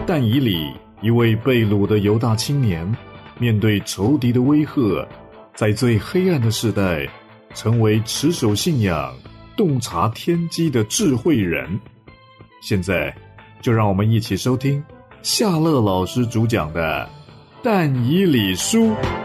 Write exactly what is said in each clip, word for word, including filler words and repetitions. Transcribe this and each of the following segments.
但以理，一位被掳的犹大青年，面对仇敌的威吓，在最黑暗的时代，成为持守信仰、洞察天机的智慧人。现在，就让我们一起收听夏乐老师主讲的《但以理书》。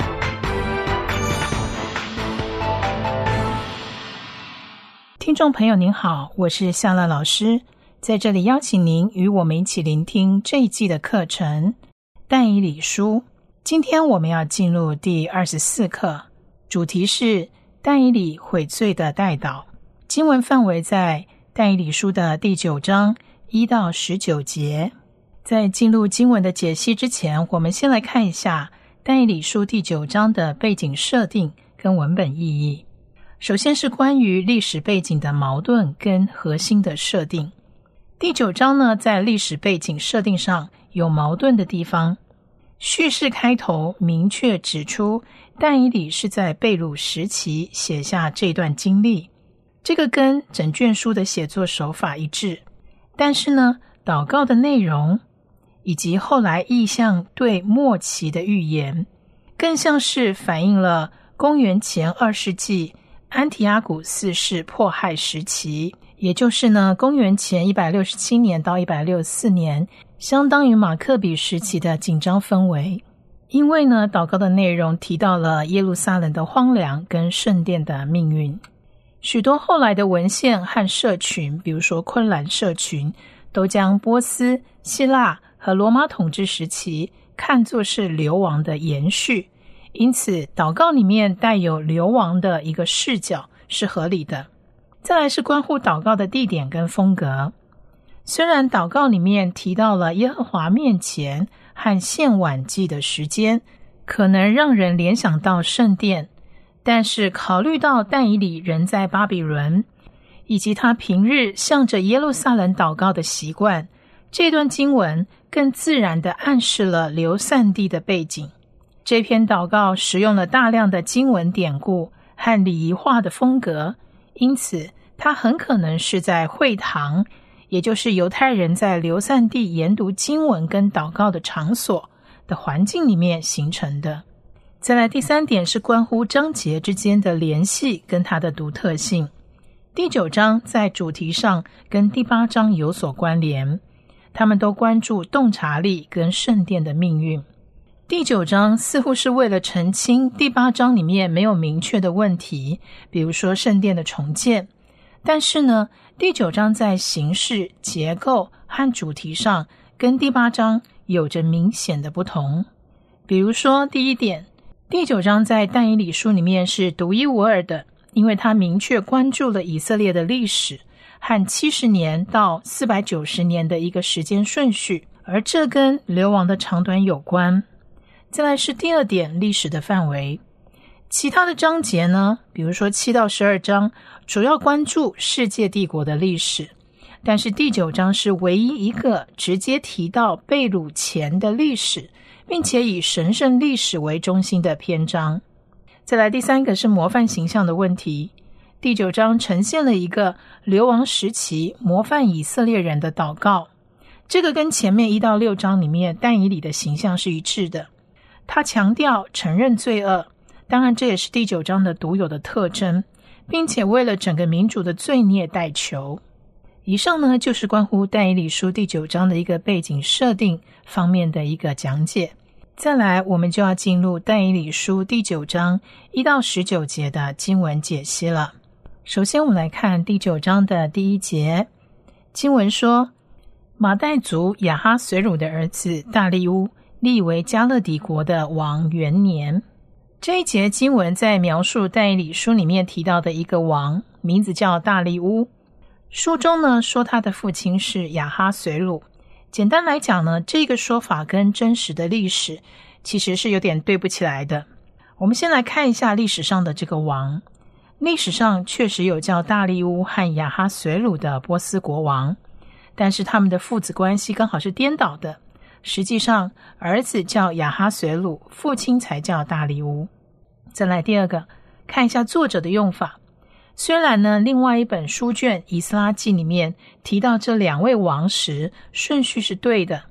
听众朋友您好，我是夏乐老师，在这里邀请您与我们一起聆听这一季的课程《但以理书》。今天我们要进入第二十四课，主题是但以理悔罪的代祷。经文范围在但以理书的第九章一到十九节。在进入经文的解析之前，我们先来看一下但以理书第九章的背景设定跟文本意义。首先是关于历史背景的矛盾跟核心的设定。第九章呢，在历史背景设定上有矛盾的地方。叙事开头明确指出，但以理是在被掳时期写下这段经历，这个跟整卷书的写作手法一致。但是呢，祷告的内容以及后来意象对末期的预言，更像是反映了公元前二世纪安提阿古四世迫害时期，也就是呢公元前一百六十七年到一百六十四年，相当于马克比时期的紧张氛围。因为呢祷告的内容提到了耶路撒冷的荒凉跟圣殿的命运。许多后来的文献和社群，比如说昆兰社群，都将波斯、希腊和罗马统治时期看作是流亡的延续，因此祷告里面带有流亡的一个视角是合理的。再来是关乎祷告的地点跟风格。虽然祷告里面提到了耶和华面前和献晚祭的时间，可能让人联想到圣殿，但是考虑到但以理人在巴比伦，以及他平日向着耶路撒冷祷告的习惯，这段经文更自然地暗示了流散地的背景。这篇祷告使用了大量的经文典故和礼仪化的风格，因此它很可能是在会堂，也就是犹太人在流散地研读经文跟祷告的场所的环境里面形成的。再来第三点是关乎章节之间的联系跟它的独特性。第九章在主题上跟第八章有所关联，他们都关注洞察力跟圣殿的命运。第九章似乎是为了澄清第八章里面没有明确的问题，比如说圣殿的重建。但是呢，第九章在形式、结构和主题上跟第八章有着明显的不同。比如说第一点，第九章在但以理书里面是独一无二的，因为它明确关注了以色列的历史和七十年到四百九十年的一个时间顺序，而这跟流亡的长短有关。再来是第二点，历史的范围。其他的章节呢，比如说七到十二章，主要关注世界帝国的历史，但是第九章是唯一一个直接提到被掳前的历史，并且以神圣历史为中心的篇章。再来第三个是模范形象的问题。第九章呈现了一个流亡时期模范以色列人的祷告，这个跟前面一到六章里面但以理的形象是一致的。他强调承认罪恶，当然这也是第九章的独有的特征，并且为了整个民族的罪孽代求。以上呢就是关乎但以理书第九章的一个背景设定方面的一个讲解。再来我们就要进入但以理书第九章一到十九节的经文解析了。首先我们来看第九章的第一节，经文说，马代族亚哈随鲁的儿子大利乌立为加勒底国的王元年。这一节经文在描述但以理书里面提到的一个王，名字叫大利乌。书中呢说他的父亲是亚哈随鲁。简单来讲呢，这个说法跟真实的历史其实是有点对不起来的。我们先来看一下历史上的这个王。历史上确实有叫大利乌和亚哈随鲁的波斯国王，但是他们的父子关系刚好是颠倒的。实际上儿子叫亚哈随鲁，父亲才叫大利乌。再来第二个，看一下作者的用法。虽然呢另外一本书卷以斯拉记里面提到这两位王时顺序是对的，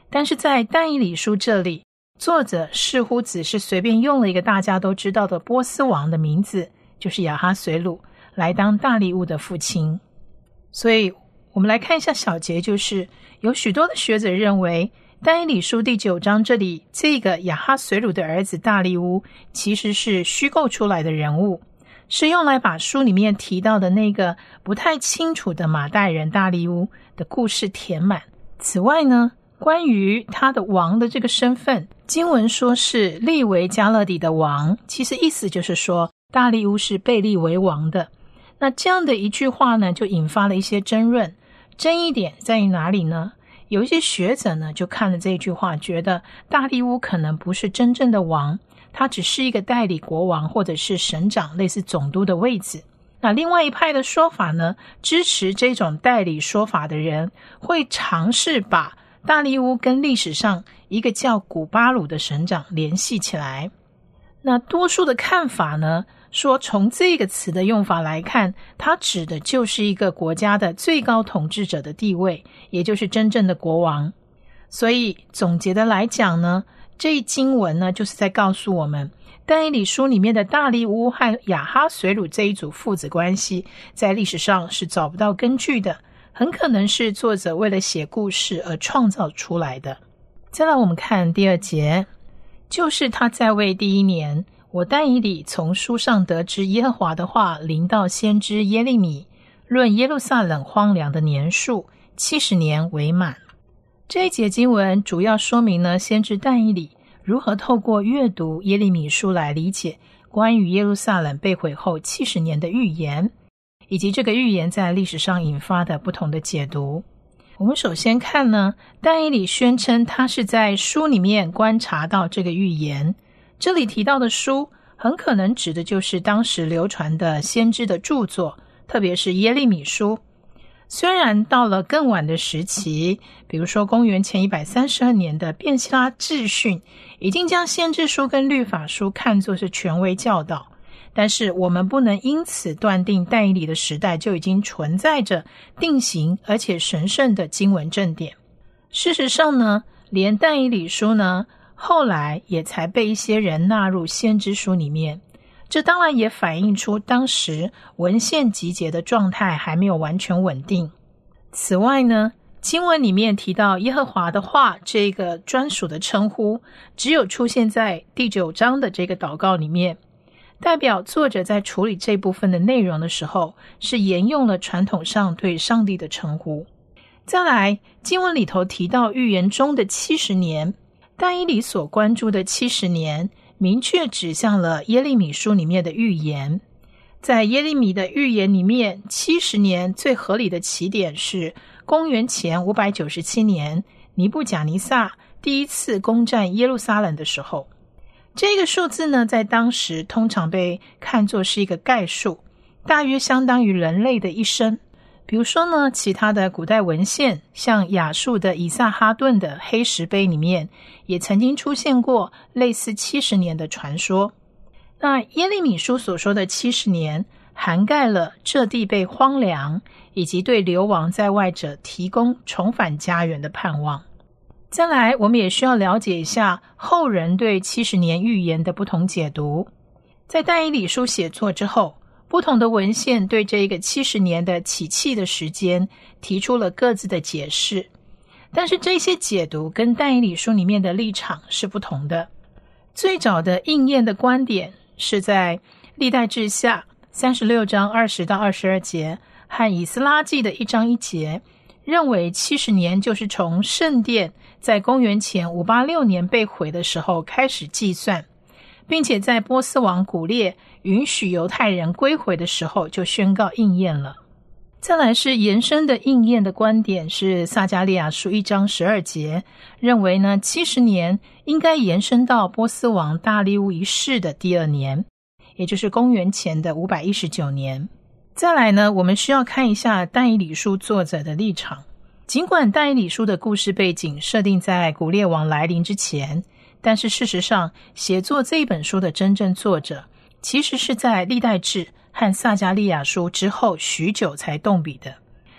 但是在但以理书这里，作者似乎只是随便用了一个大家都知道的波斯王的名字，就是亚哈随鲁，来当大利乌的父亲。所以我们来看一下小节，就是有许多的学者认为但以理书第九章这里这个亚哈随鲁的儿子大利乌其实是虚构出来的人物，是用来把书里面提到的那个不太清楚的马代人大利乌的故事填满。此外呢，关于他的王的这个身份，经文说是立为加勒底的王，其实意思就是说大利乌是被立为王的。那这样的一句话呢，就引发了一些争论。争议点在于哪里呢？有一些学者呢，就看了这句话，觉得大利乌可能不是真正的王，他只是一个代理国王或者是省长，类似总督的位置。那另外一派的说法呢，支持这种代理说法的人会尝试把大利乌跟历史上一个叫古巴鲁的省长联系起来。那多数的看法呢，说从这个词的用法来看，它指的就是一个国家的最高统治者的地位，也就是真正的国王。所以总结的来讲呢，这一经文呢，就是在告诉我们，但以理书里面的大利乌和亚哈随鲁这一组父子关系，在历史上是找不到根据的，很可能是作者为了写故事而创造出来的。再来我们看第二节，就是他在位第一年，我但以理从书上得知耶和华的话临到先知耶利米，论耶路撒冷荒凉的年数，七十年为满。这一节经文主要说明呢，先知但以理如何透过阅读耶利米书来理解关于耶路撒冷被毁后七十年的预言，以及这个预言在历史上引发的不同的解读。我们首先看呢，但以理宣称他是在书里面观察到这个预言。这里提到的书很可能指的就是当时流传的先知的著作，特别是耶利米书。虽然到了更晚的时期，比如说公元前一百三十二年的便希拉智训已经将先知书跟律法书看作是权威教导，但是我们不能因此断定但以理的时代就已经存在着定型而且神圣的经文正典。事实上呢，连但以理书呢后来也才被一些人纳入先知书里面，这当然也反映出当时文献集结的状态还没有完全稳定。此外呢，经文里面提到耶和华的话这个专属的称呼，只有出现在第九章的这个祷告里面，代表作者在处理这部分的内容的时候，是沿用了传统上对上帝的称呼。再来，经文里头提到预言中的七十年，但以理所关注的七十年明确指向了耶利米书里面的预言。在耶利米的预言里面，七十年最合理的起点是公元前五百九十七年尼布甲尼撒第一次攻占耶路撒冷的时候。这个数字呢，在当时通常被看作是一个概数，大约相当于人类的一生。比如说呢，其他的古代文献，像亚述的以撒哈顿的黑石碑里面，也曾经出现过类似七十年的传说。那耶利米书所说的七十年，涵盖了这地被荒凉，以及对流亡在外者提供重返家园的盼望。再来，我们也需要了解一下后人对七十年预言的不同解读。在但以理书写作之后，不同的文献对这个七十年的起讫的时间提出了各自的解释，但是这些解读跟但以理书里面的立场是不同的。最早的应验的观点是在历代志下三十六章二十到二十二节和以斯拉记的一章一节，认为七十年就是从圣殿在公元前五八六年被毁的时候开始计算，并且在波斯王古列允许犹太人归回的时候就宣告应验了。再来是延伸的应验的观点，是撒迦利亚书一章十二节，认为呢七十年应该延伸到波斯王大利乌一世的第二年，也就是公元前的五百一十九年。再来呢，我们需要看一下但以理书作者的立场。尽管但以理书的故事背景设定在古列王来临之前，但是事实上写作这一本书的真正作者其实是在历代志和撒迦利亚书之后许久才动笔的。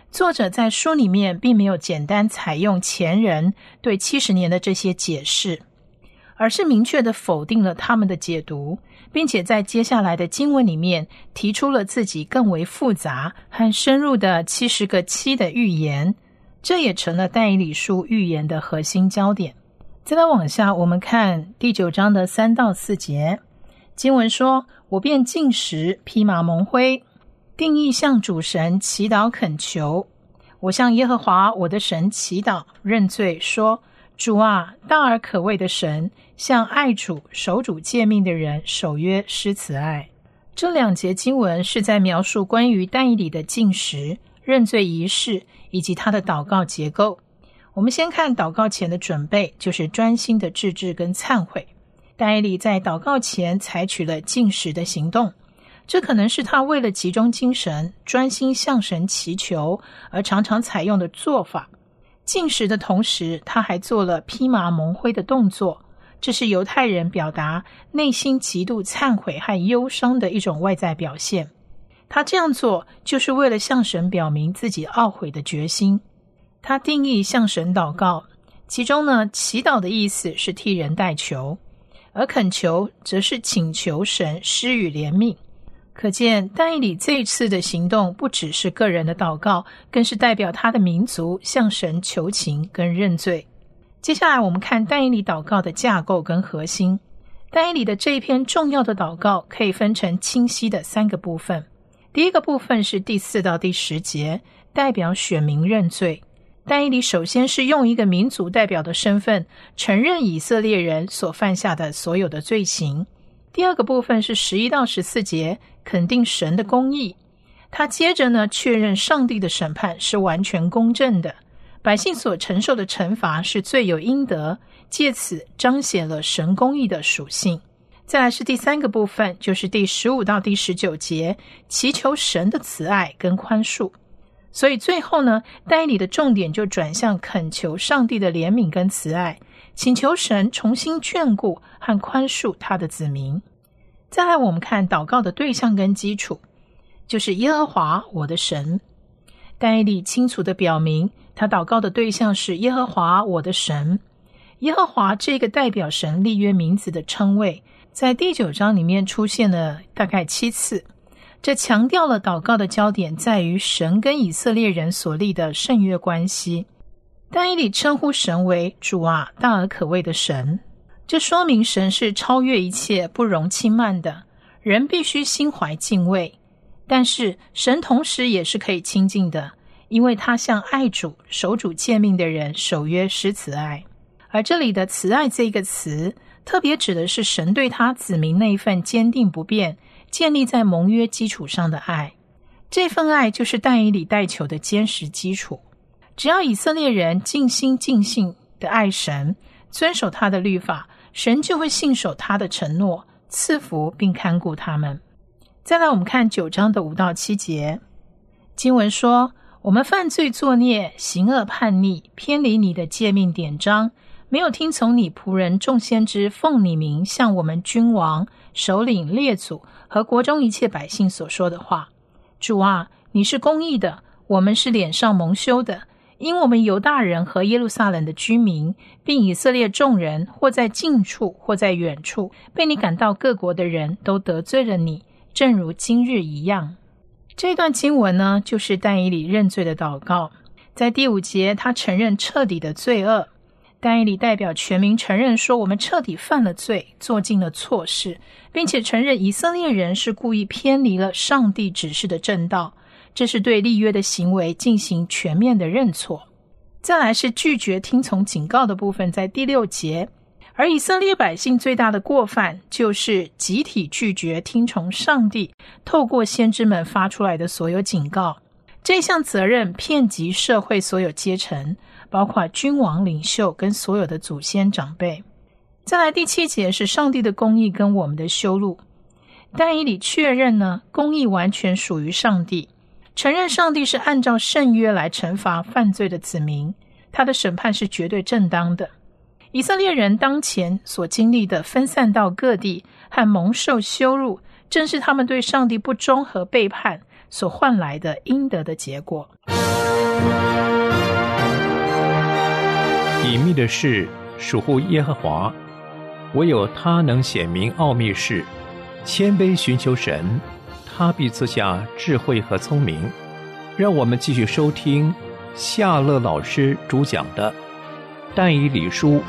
作者在书里面并没有简单采用前人对七十年的这些解释，而是明确地否定了他们的解读，并且在接下来的经文里面提出了自己更为复杂和深入的七十个七的预言，这也成了但以理书预言的核心焦点。再来往下，我们看第九章的三到四节，经文说：我便进食，披麻蒙灰，定义向主神祈祷恳求。我向耶和华我的神祈祷，认罪说：主啊，大而可畏的神，向爱主守主诫命的人守约施慈爱。这两节经文是在描述关于但以理的进食、认罪仪式以及他的祷告结构。我们先看祷告前的准备，就是专心的自制跟忏悔。但以理在祷告前采取了禁食的行动，这可能是他为了集中精神、专心向神祈求而常常采用的做法。禁食的同时，他还做了披麻蒙灰的动作，这是犹太人表达内心极度忏悔和忧伤的一种外在表现。他这样做就是为了向神表明自己懊悔的决心。他定义向神祷告，其中呢，祈祷的意思是替人代求，而恳求则是请求神施予怜悯。可见但以理这一次的行动不只是个人的祷告，更是代表他的民族向神求情跟认罪。接下来我们看但以理祷告的架构跟核心。但以理的这一篇重要的祷告可以分成清晰的三个部分。第一个部分是第四到第十节，代表选民认罪。但以理首先是用一个民族代表的身份承认以色列人所犯下的所有的罪行。第二个部分是十一到十四节，肯定神的公义。他接着呢，确认上帝的审判是完全公正的，百姓所承受的惩罚是罪有应得，借此彰显了神公义的属性。再来是第三个部分，就是第十五到第十九节，祈求神的慈爱跟宽恕。所以最后呢，但以理的重点就转向恳求上帝的怜悯跟慈爱，请求神重新眷顾和宽恕他的子民。再来我们看祷告的对象跟基础，就是耶和华我的神。但以理清楚地表明，他祷告的对象是耶和华我的神。耶和华这个代表神立约名字的称谓，在第九章里面出现了大概七次，这强调了祷告的焦点在于神跟以色列人所立的圣约关系。但以理称呼神为主啊，大而可畏的神，这说明神是超越一切、不容轻慢的，人必须心怀敬畏。但是神同时也是可以亲近的，因为他向爱主、守主诫命的人守约施慈爱。而这里的慈爱这个词，特别指的是神对他子民那一份坚定不变、建立在盟约基础上的爱。这份爱就是但以理代求的坚实基础。只要以色列人尽心尽性的爱神，遵守他的律法，神就会信守他的承诺，赐福并看顾他们。再来我们看九章的五到七节，经文说：我们犯罪作孽，行恶叛逆，偏离你的诫命典章，没有听从你仆人众先知奉你名向我们君王、首领、列祖和国中一切百姓所说的话。主啊，你是公义的，我们是脸上蒙羞的，因我们犹大人和耶路撒冷的居民，并以色列众人，或在近处或在远处，被你赶到各国的人都得罪了你，正如今日一样。这段经文呢，就是但以理认罪的祷告。在第五节，他承认彻底的罪恶。但以理代表全民承认说，我们彻底犯了罪，做尽了错事，并且承认以色列人是故意偏离了上帝指示的正道，这是对立约的行为进行全面的认错。再来是拒绝听从警告的部分，在第六节。而以色列百姓最大的过犯，就是集体拒绝听从上帝透过先知们发出来的所有警告。这项责任遍及社会所有阶层，包括君王、领袖跟所有的祖先长辈。再来第七节是上帝的公义跟我们的羞辱。但以理确认呢，公义完全属于上帝，承认上帝是按照圣约来惩罚犯罪的子民，他的审判是绝对正当的。以色列人当前所经历的分散到各地和蒙受羞辱，正是他们对上帝不忠和背叛所换来的应得的结果。 隐秘的事属乎耶和华，唯有他能显明奥秘事。谦卑寻求神，他必赐下智慧和聪明。让我们继续收听夏乐老师主讲的但以理书。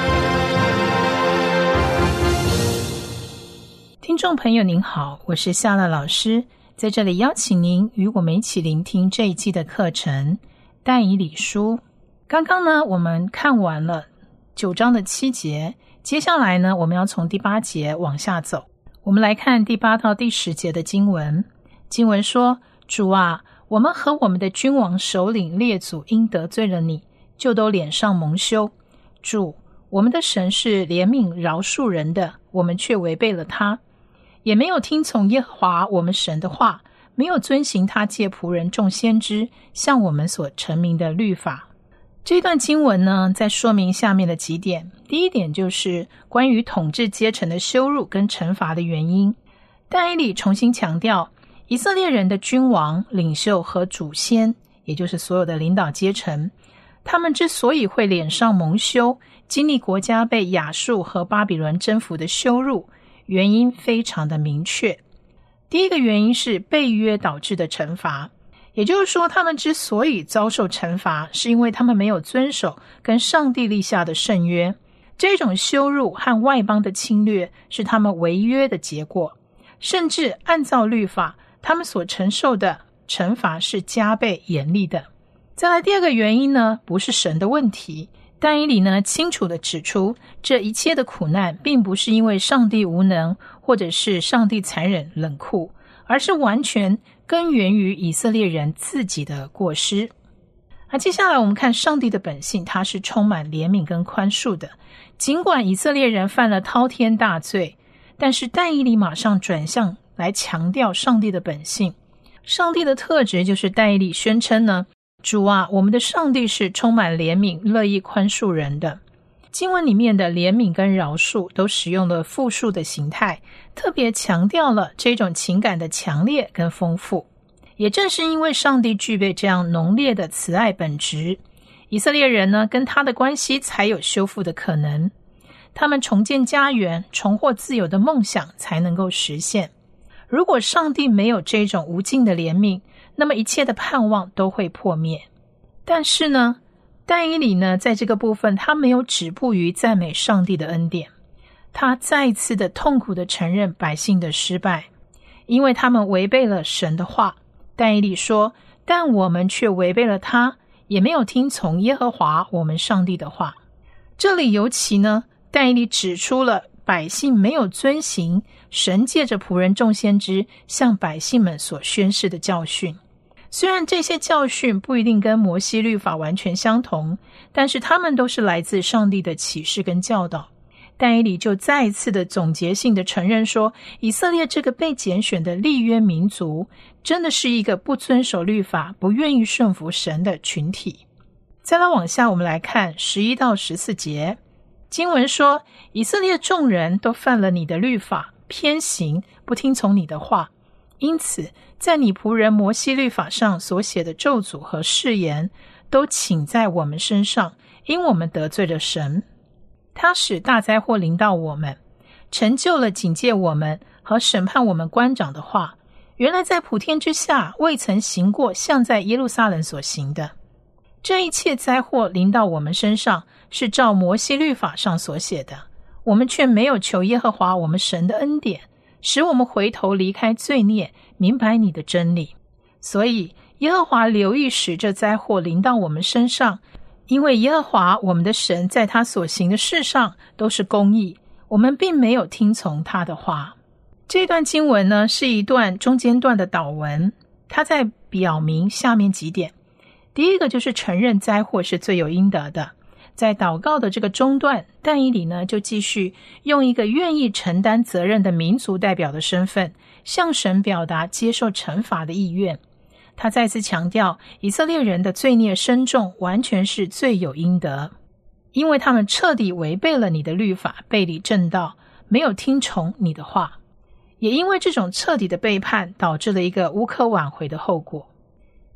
听众朋友您好，我是夏乐老师，在这里邀请您与我们一起聆听这一季的课程但以理书。刚刚呢我们看完了九章的七节，接下来呢我们要从第八节往下走。我们来看第八到第十节的经文。经文说，主啊，我们和我们的君王首领列祖因得罪了你，就都脸上蒙羞。主，我们的神是怜悯饶恕人的，我们却违背了他，也没有听从耶和华我们神的话，没有遵行他借仆人众先知向我们所陈明的律法。这段经文呢，在说明下面的几点。第一点就是关于统治阶层的羞辱跟惩罚的原因。但以理重新强调，以色列人的君王、领袖和祖先，也就是所有的领导阶层，他们之所以会脸上蒙羞，经历国家被亚述和巴比伦征服的羞辱，原因非常的明确。第一个原因是背约导致的惩罚，也就是说，他们之所以遭受惩罚，是因为他们没有遵守跟上帝立下的圣约。这种羞辱和外邦的侵略是他们违约的结果，甚至按照律法，他们所承受的惩罚是加倍严厉的。再来第二个原因呢，不是神的问题。但以理呢，清楚地指出，这一切的苦难并不是因为上帝无能，或者是上帝残忍冷酷，而是完全根源于以色列人自己的过失。那接下来我们看上帝的本性，他是充满怜悯跟宽恕的。尽管以色列人犯了滔天大罪，但是但以理马上转向来强调上帝的本性。上帝的特质就是但以理宣称呢，主啊，我们的上帝是充满怜悯，乐意宽恕人的。经文里面的怜悯跟饶恕都使用了复数的形态，特别强调了这种情感的强烈跟丰富。也正是因为上帝具备这样浓烈的慈爱本质，以色列人呢跟他的关系才有修复的可能，他们重建家园、重获自由的梦想才能够实现。如果上帝没有这种无尽的怜悯，那么一切的盼望都会破灭。但是呢，但以理呢，在这个部分他没有止步于赞美上帝的恩典，他再一次的痛苦的承认百姓的失败，因为他们违背了神的话。但以理说，但我们却违背了他，也没有听从耶和华我们上帝的话。这里尤其呢，但以理指出了百姓没有遵行神借着仆人众先知向百姓们所宣示的教训。虽然这些教训不一定跟摩西律法完全相同，但是他们都是来自上帝的启示跟教导。但以理就再一次的总结性的承认说，以色列这个被拣选的立约民族真的是一个不遵守律法、不愿意顺服神的群体。再来往下我们来看十一到十四节。经文说，以色列众人都犯了你的律法，偏行，不听从你的话，因此在你仆人摩西律法上所写的咒诅和誓言都倾在我们身上，因我们得罪了神。他使大灾祸临到我们，成就了警戒我们和审判我们官长的话，原来在普天之下未曾行过像在耶路撒冷所行的。这一切灾祸临到我们身上，是照摩西律法上所写的，我们却没有求耶和华我们神的恩典，使我们回头离开罪孽，明白你的真理。所以耶和华留意使这灾祸临到我们身上，因为耶和华我们的神在他所行的事上都是公义，我们并没有听从他的话。这段经文呢，是一段中间段的祷文，它在表明下面几点。第一个就是承认灾祸是罪有应得的。在祷告的这个中段，但以理呢就继续用一个愿意承担责任的民族代表的身份，向神表达接受惩罚的意愿。他再次强调，以色列人的罪孽深重，完全是罪有应得，因为他们彻底违背了你的律法，背离正道，没有听从你的话。也因为这种彻底的背叛，导致了一个无可挽回的后果。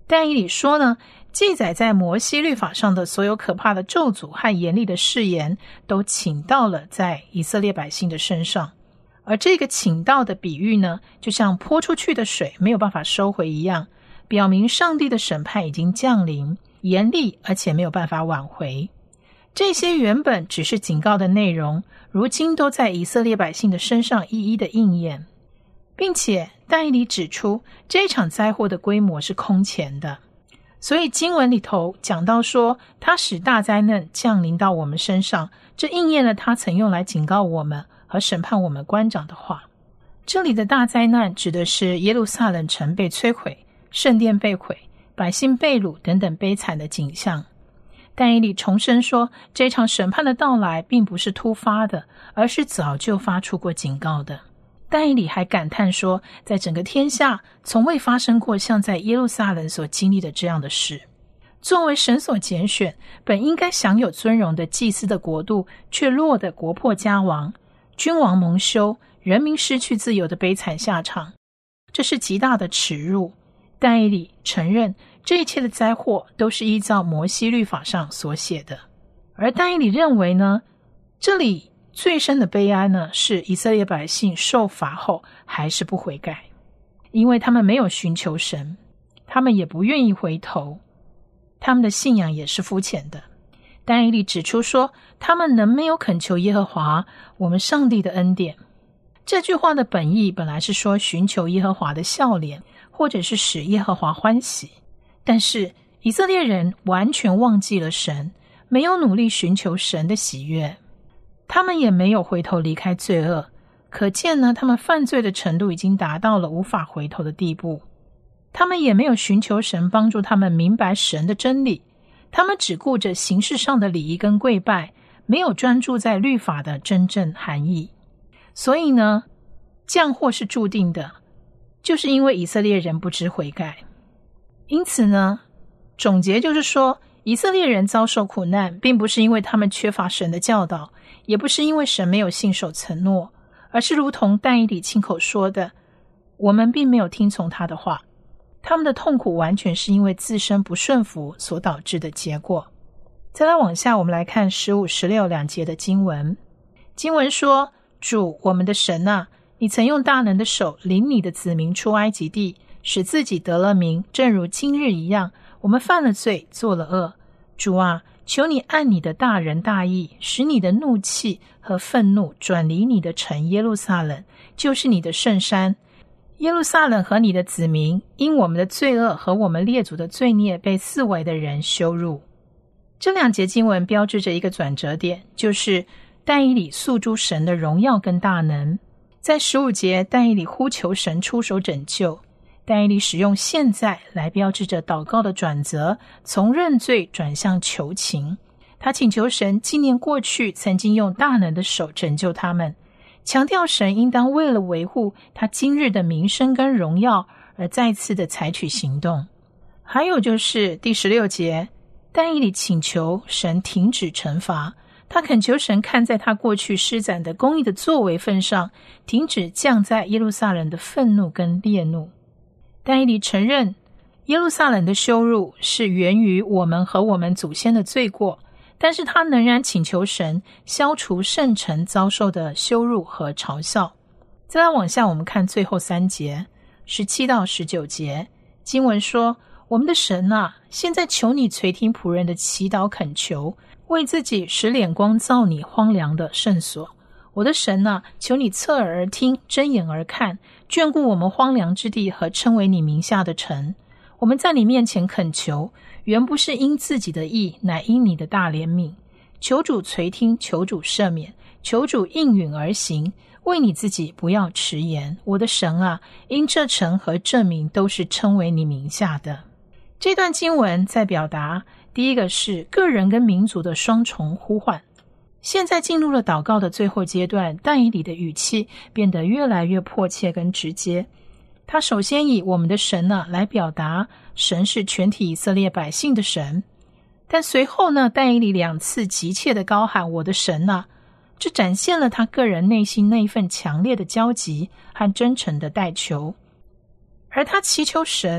但以理说呢，记载在摩西律法上的所有可怕的咒诅和严厉的誓言，都倾倒了在以色列百姓的身上。而这个倾倒的比喻呢，就像泼出去的水没有办法收回一样，表明上帝的审判已经降临，严厉而且没有办法挽回。这些原本只是警告的内容，如今都在以色列百姓的身上一一的应验，并且但以理指出这场灾祸的规模是空前的。所以经文里头讲到说，他使大灾难降临到我们身上，这应验了他曾用来警告我们和审判我们官长的话。这里的大灾难指的是耶路撒冷城被摧毁，圣殿被毁，百姓被掳等等悲惨的景象。但以理重申说，这场审判的到来并不是突发的，而是早就发出过警告的。但以理还感叹说，在整个天下从未发生过像在耶路撒冷所经历的这样的事。作为神所拣选，本应该享有尊荣的祭司的国度，却落得国破家亡，君王蒙羞，人民失去自由的悲惨下场，这是极大的耻辱。但以理承认这一切的灾祸都是依照摩西律法上所写的。而但以理认为呢，这里最深的悲哀呢，是以色列百姓受罚后还是不悔改，因为他们没有寻求神，他们也不愿意回头，他们的信仰也是肤浅的。但以理指出说，他们能没有恳求耶和华我们上帝的恩典。这句话的本意本来是说寻求耶和华的笑脸，或者是使耶和华欢喜，但是以色列人完全忘记了神，没有努力寻求神的喜悦，他们也没有回头离开罪恶，可见呢，他们犯罪的程度已经达到了无法回头的地步。他们也没有寻求神帮助他们明白神的真理，他们只顾着形式上的礼仪跟跪拜，没有专注在律法的真正含义。所以呢，降祸是注定的，就是因为以色列人不知悔改。因此呢，总结就是说，以色列人遭受苦难，并不是因为他们缺乏神的教导，也不是因为神没有信守承诺，而是如同但以理亲口说的，我们并没有听从他的话。他们的痛苦完全是因为自身不顺服所导致的结果。再来往下，我们来看十五、十六两节的经文。经文说，主我们的神啊，你曾用大能的手领你的子民出埃及地，使自己得了名，正如今日一样，我们犯了罪，做了恶。主啊，求你按你的大仁大义，使你的怒气和愤怒转离你的城耶路撒冷，就是你的圣山。耶路撒冷和你的子民，因我们的罪恶和我们列祖的罪孽，被四围的人羞辱。这两节经文标志着一个转折点，就是但以理诉诸神的荣耀跟大能。在十五节，但以理呼求神出手拯救。但以理使用现在来标志着祷告的转折，从认罪转向求情。他请求神纪念过去曾经用大能的手拯救他们，强调神应当为了维护他今日的名声跟荣耀而再次的采取行动。还有就是第十六节，但以理请求神停止惩罚，他恳求神看在他过去施展的公义的作为份上，停止降在耶路撒冷的愤怒跟烈怒。但以理承认耶路撒冷的羞辱是源于我们和我们祖先的罪过，但是他仍然请求神消除圣城遭受的羞辱和嘲笑。再来往下，我们看最后三节十七到十九节，经文说，我们的神啊，现在求你垂听仆人的祈祷恳求，为自己使脸光照你荒凉的圣所。我的神啊，求你侧耳而听，睁眼而看，眷顾我们荒凉之地和称为你名下的城。我们在你面前恳求，原不是因自己的义，乃因你的大怜悯。求主垂听，求主赦免，求主应允而行，为你自己不要迟延。我的神啊，因这城和这名都是称为你名下的。这段经文在表达，第一个是个人跟民族的双重呼唤。现在进入了祷告的最后阶段，但以理的语气变得越来越迫切跟直接。他首先以我们的神呢、啊、来表达神是全体以色列百姓的神，但随后呢，但以理两次急切的高喊我的神啊，这展现了他个人内心那一份强烈的焦急和真诚的代求。而他祈求神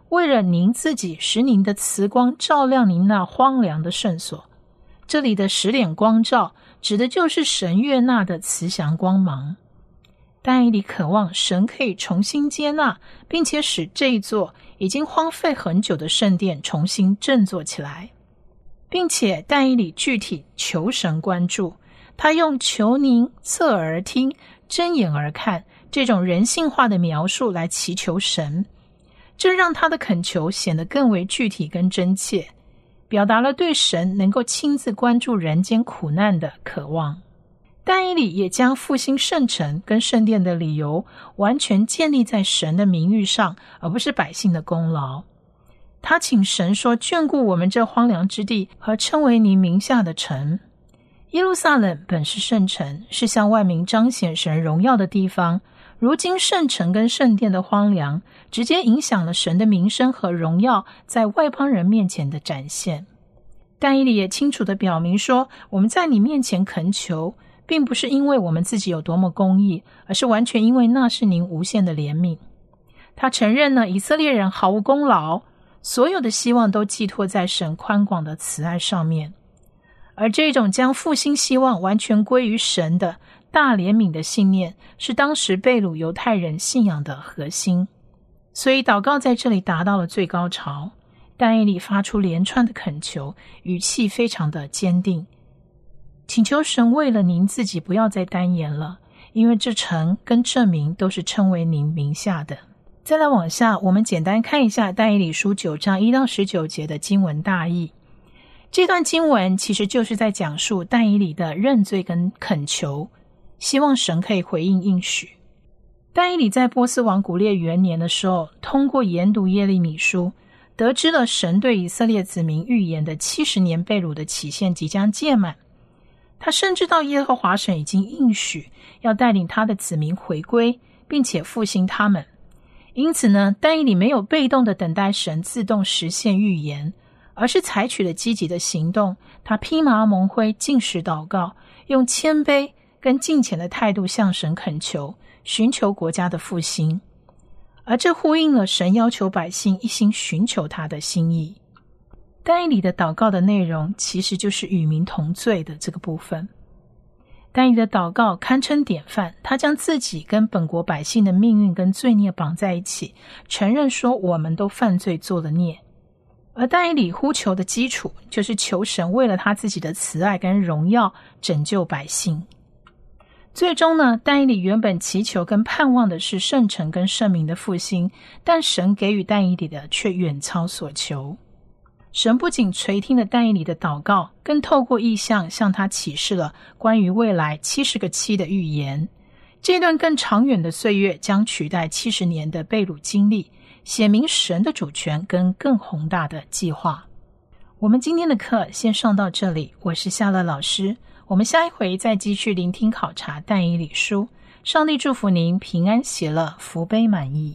为了您自己，使您的慈光照亮您那荒凉的圣所。这里的使脸光照指的就是神悦纳的慈祥光芒。但以理渴望神可以重新接纳，并且使这一座已经荒废很久的圣殿重新振作起来，并且但以理具体求神关注，他用求您侧耳而听，睁眼而看这种人性化的描述来祈求神，这让他的恳求显得更为具体跟真切，表达了对神能够亲自关注人间苦难的渴望。但以理也将复兴圣城跟圣殿的理由完全建立在神的名誉上，而不是百姓的功劳。他请神说，眷顾我们这荒凉之地和称为您名下的城。耶路撒冷本是圣城，是向万民彰显神荣耀的地方，如今圣城跟圣殿的荒凉直接影响了神的名声和荣耀在外邦人面前的展现。但以理也清楚地表明说，我们在你面前恳求，并不是因为我们自己有多么公义，而是完全因为那是您无限的怜悯。他承认呢，以色列人毫无功劳，所有的希望都寄托在神宽广的慈爱上面。而这种将复兴希望完全归于神的大怜悯的信念，是当时被掳犹太人信仰的核心。所以祷告在这里达到了最高潮，但以理发出连串的恳求，语气非常的坚定，请求神为了您自己不要再单言了，因为这城跟这名都是称为您名下的。再来往下，我们简单看一下但以理书九章一到十九节的经文大意。这段经文其实就是在讲述但以理的认罪跟恳求，希望神可以回应应许。但以理在波斯王古列元年的时候，通过研读耶利米书，得知了神对以色列子民预言的七十年被掳的期限即将届满。他深知到耶和华神已经应许要带领他的子民回归，并且复兴他们。因此呢，但以理没有被动的等待神自动实现预言，而是采取了积极的行动。他披麻蒙灰，禁食祷告，用谦卑跟敬虔的态度向神恳求，寻求国家的复兴。而这呼应了神要求百姓一心寻求他的心意。但以理的祷告的内容其实就是与民同罪的这个部分。但以理的祷告堪称典范，他将自己跟本国百姓的命运跟罪孽绑在一起，承认说我们都犯罪做了孽。而但以理呼求的基础就是求神为了他自己的慈爱跟荣耀拯救百姓。最终呢，但以理原本祈求跟盼望的是圣城跟圣民的复兴，但神给予但以理的却远超所求。神不仅垂听了但以理的祷告，更透过异象向他启示了关于未来七十个期的预言。这段更长远的岁月将取代七十年的被掳经历，显明神的主权跟更宏大的计划。我们今天的课先上到这里，我是夏乐老师，我们下一回再继续聆听考察但以理书。上帝祝福您平安喜乐，福杯满溢。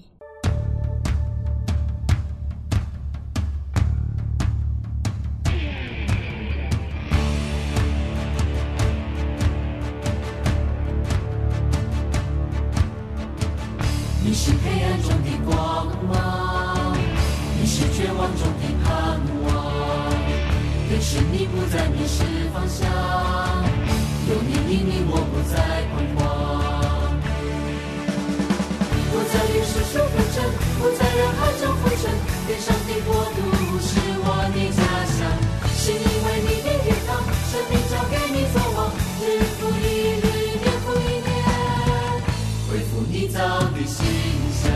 你是黑暗中的光芒，你是绝望中的盼望，更是你不再迷失方向，有你引领我不再彷徨，不再与世俗纷争，不在人海中浮沉，天上的国度是我的家乡，是因为你的天堂，生命交给你作王，日复一日，年复一年，恢复你造的形象。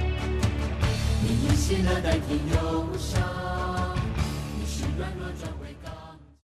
你以喜乐代替忧伤，你是软弱转为